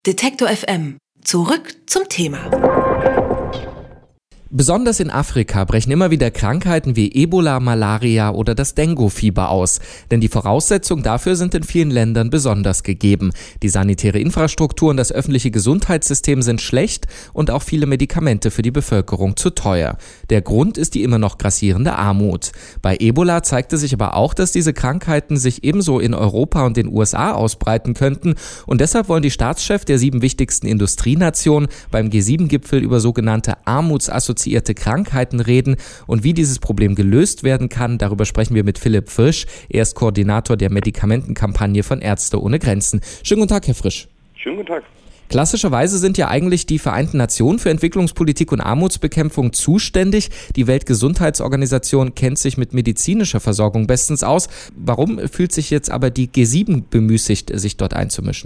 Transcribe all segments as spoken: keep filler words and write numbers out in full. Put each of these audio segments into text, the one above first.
Detektor F M. Zurück zum Thema. Besonders in Afrika brechen immer wieder Krankheiten wie Ebola, Malaria oder das Dengue-Fieber aus. Denn die Voraussetzungen dafür sind in vielen Ländern besonders gegeben. Die sanitäre Infrastruktur und das öffentliche Gesundheitssystem sind schlecht und auch viele Medikamente für die Bevölkerung zu teuer. Der Grund ist die immer noch grassierende Armut. Bei Ebola zeigte sich aber auch, dass diese Krankheiten sich ebenso in Europa und den U S A ausbreiten könnten. Und deshalb wollen die Staatschefs der sieben wichtigsten Industrienationen beim G sieben Gipfel über sogenannte Armutsassoziationen Krankheiten reden und wie dieses Problem gelöst werden kann. Darüber sprechen wir mit Philipp Frisch. Er ist Koordinator der Medikamentenkampagne von Ärzte ohne Grenzen. Schönen guten Tag, Herr Frisch. Schönen guten Tag. Klassischerweise sind ja eigentlich die Vereinten Nationen für Entwicklungspolitik und Armutsbekämpfung zuständig. Die Weltgesundheitsorganisation kennt sich mit medizinischer Versorgung bestens aus. Warum fühlt sich jetzt aber die G sieben bemüßigt, sich dort einzumischen?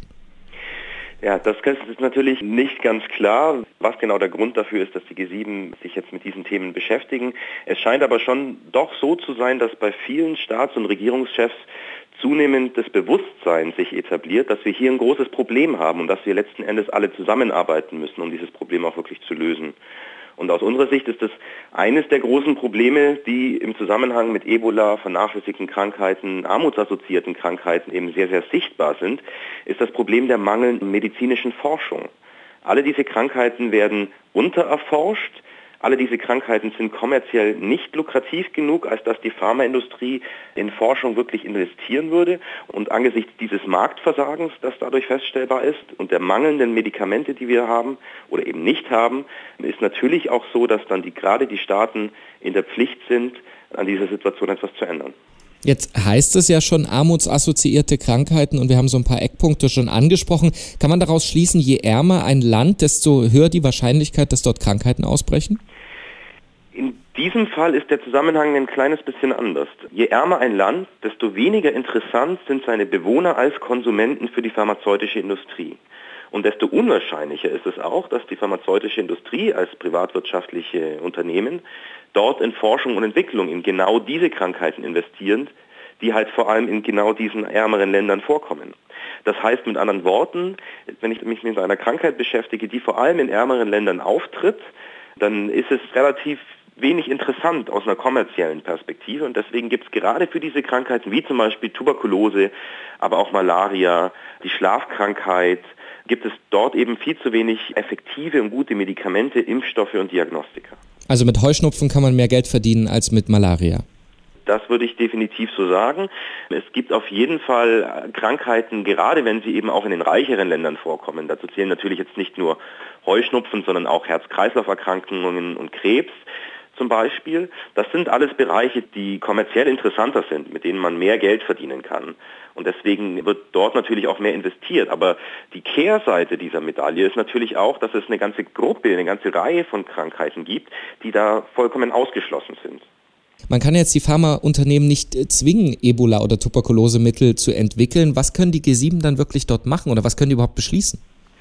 Ja, das ist natürlich nicht ganz klar, was genau der Grund dafür ist, dass die G sieben sich jetzt mit diesen Themen beschäftigen. Es scheint aber schon doch so zu sein, dass bei vielen Staats- und Regierungschefs zunehmend das Bewusstsein sich etabliert, dass wir hier ein großes Problem haben und dass wir letzten Endes alle zusammenarbeiten müssen, um dieses Problem auch wirklich zu lösen. Und aus unserer Sicht ist das eines der großen Probleme, die im Zusammenhang mit Ebola, vernachlässigten Krankheiten, armutsassoziierten Krankheiten eben sehr, sehr sichtbar sind, ist das Problem der mangelnden medizinischen Forschung. Alle diese Krankheiten werden untererforscht. Alle diese Krankheiten sind kommerziell nicht lukrativ genug, als dass die Pharmaindustrie in Forschung wirklich investieren würde. Und angesichts dieses Marktversagens, das dadurch feststellbar ist, und der mangelnden Medikamente, die wir haben oder eben nicht haben, ist natürlich auch so, dass dann die, gerade die Staaten in der Pflicht sind, an dieser Situation etwas zu ändern. Jetzt heißt es ja schon armutsassoziierte Krankheiten und wir haben so ein paar Eckpunkte schon angesprochen. Kann man daraus schließen, je ärmer ein Land, desto höher die Wahrscheinlichkeit, dass dort Krankheiten ausbrechen? In diesem Fall ist der Zusammenhang ein kleines bisschen anders. Je ärmer ein Land, desto weniger interessant sind seine Bewohner als Konsumenten für die pharmazeutische Industrie. Und desto unwahrscheinlicher ist es auch, dass die pharmazeutische Industrie als privatwirtschaftliche Unternehmen dort in Forschung und Entwicklung in genau diese Krankheiten investieren, die halt vor allem in genau diesen ärmeren Ländern vorkommen. Das heißt mit anderen Worten, wenn ich mich mit einer Krankheit beschäftige, die vor allem in ärmeren Ländern auftritt, dann ist es relativ wenig interessant aus einer kommerziellen Perspektive und deswegen gibt es gerade für diese Krankheiten wie zum Beispiel Tuberkulose, aber auch Malaria, die Schlafkrankheit, gibt es dort eben viel zu wenig effektive und gute Medikamente, Impfstoffe und Diagnostika. Also mit Heuschnupfen kann man mehr Geld verdienen als mit Malaria? Das würde ich definitiv so sagen. Es gibt auf jeden Fall Krankheiten, gerade wenn sie eben auch in den reicheren Ländern vorkommen. Dazu zählen natürlich jetzt nicht nur Heuschnupfen, sondern auch Herz-Kreislauf-Erkrankungen und Krebs zum Beispiel. Das sind alles Bereiche, die kommerziell interessanter sind, mit denen man mehr Geld verdienen kann. Und deswegen wird dort natürlich auch mehr investiert. Aber die Kehrseite dieser Medaille ist natürlich auch, dass es eine ganze Gruppe, eine ganze Reihe von Krankheiten gibt, die da vollkommen ausgeschlossen sind. Man kann jetzt die Pharmaunternehmen nicht zwingen, Ebola- oder Tuberkulosemittel zu entwickeln. Was können die G sieben dann wirklich dort machen oder was können die überhaupt beschließen?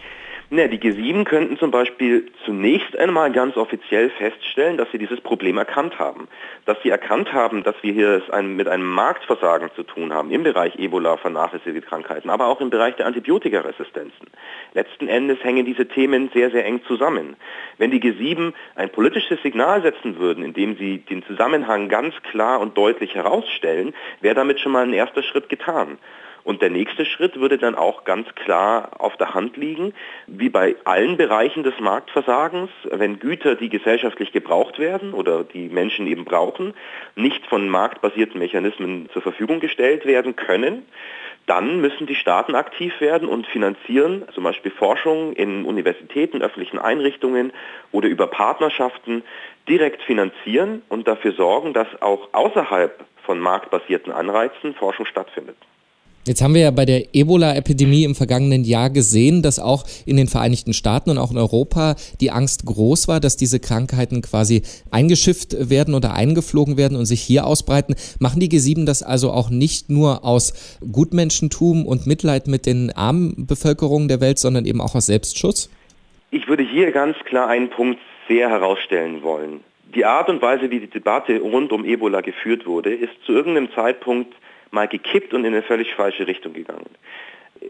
Ja, die G sieben könnten zum Beispiel zunächst einmal ganz offiziell feststellen, dass sie dieses Problem erkannt haben. Dass sie erkannt haben, dass wir hier es mit einem Marktversagen zu tun haben im Bereich Ebola, vernachlässigte Krankheiten, aber auch im Bereich der Antibiotikaresistenzen. Letzten Endes hängen diese Themen sehr, sehr eng zusammen. Wenn die G sieben ein politisches Signal setzen würden, indem sie den Zusammenhang ganz klar und deutlich herausstellen, wäre damit schon mal ein erster Schritt getan. Und der nächste Schritt würde dann auch ganz klar auf der Hand liegen, wie bei allen Bereichen des Marktversagens, wenn Güter, die gesellschaftlich gebraucht werden oder die Menschen eben brauchen, nicht von marktbasierten Mechanismen zur Verfügung gestellt werden können, dann müssen die Staaten aktiv werden und finanzieren, zum Beispiel Forschung in Universitäten, öffentlichen Einrichtungen oder über Partnerschaften direkt finanzieren und dafür sorgen, dass auch außerhalb von marktbasierten Anreizen Forschung stattfindet. Jetzt haben wir ja bei der Ebola-Epidemie im vergangenen Jahr gesehen, dass auch in den Vereinigten Staaten und auch in Europa die Angst groß war, dass diese Krankheiten quasi eingeschifft werden oder eingeflogen werden und sich hier ausbreiten. Machen die G sieben das also auch nicht nur aus Gutmenschentum und Mitleid mit den armen Bevölkerungen der Welt, sondern eben auch aus Selbstschutz? Ich würde hier ganz klar einen Punkt sehr herausstellen wollen. Die Art und Weise, wie die Debatte rund um Ebola geführt wurde, ist zu irgendeinem Zeitpunkt mal gekippt und in eine völlig falsche Richtung gegangen.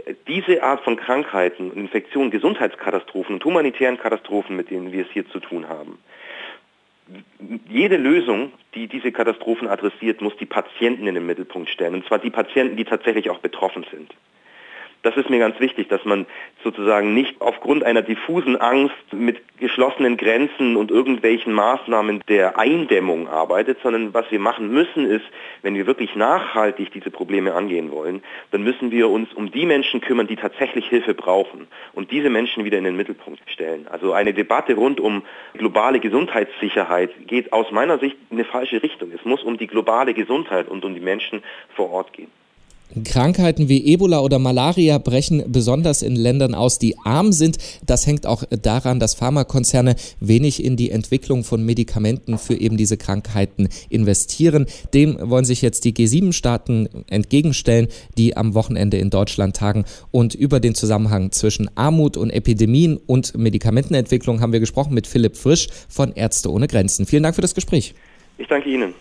diese Art von Krankheiten, Infektionen, Gesundheitskatastrophen und humanitären Katastrophen, mit denen wir es hier zu tun haben, jede Lösung, die diese Katastrophen adressiert, muss die Patienten in den Mittelpunkt stellen. Und zwar die Patienten, die tatsächlich auch betroffen sind. Das ist mir ganz wichtig, dass man sozusagen nicht aufgrund einer diffusen Angst mit geschlossenen Grenzen und irgendwelchen Maßnahmen der Eindämmung arbeitet, sondern was wir machen müssen ist, wenn wir wirklich nachhaltig diese Probleme angehen wollen, dann müssen wir uns um die Menschen kümmern, die tatsächlich Hilfe brauchen und diese Menschen wieder in den Mittelpunkt stellen. Also eine Debatte rund um globale Gesundheitssicherheit geht aus meiner Sicht in eine falsche Richtung. Es muss um die globale Gesundheit und um die Menschen vor Ort gehen. Krankheiten wie Ebola oder Malaria brechen besonders in Ländern aus, die arm sind. Das hängt auch daran, dass Pharmakonzerne wenig in die Entwicklung von Medikamenten für eben diese Krankheiten investieren. Dem wollen sich jetzt die G sieben Staaten entgegenstellen, die am Wochenende in Deutschland tagen. Und über den Zusammenhang zwischen Armut und Epidemien und Medikamentenentwicklung haben wir gesprochen mit Philipp Frisch von Ärzte ohne Grenzen. Vielen Dank für das Gespräch. Ich danke Ihnen.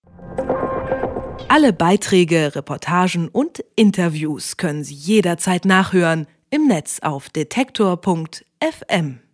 Alle Beiträge, Reportagen und Interviews können Sie jederzeit nachhören im Netz auf detektor punkt f m.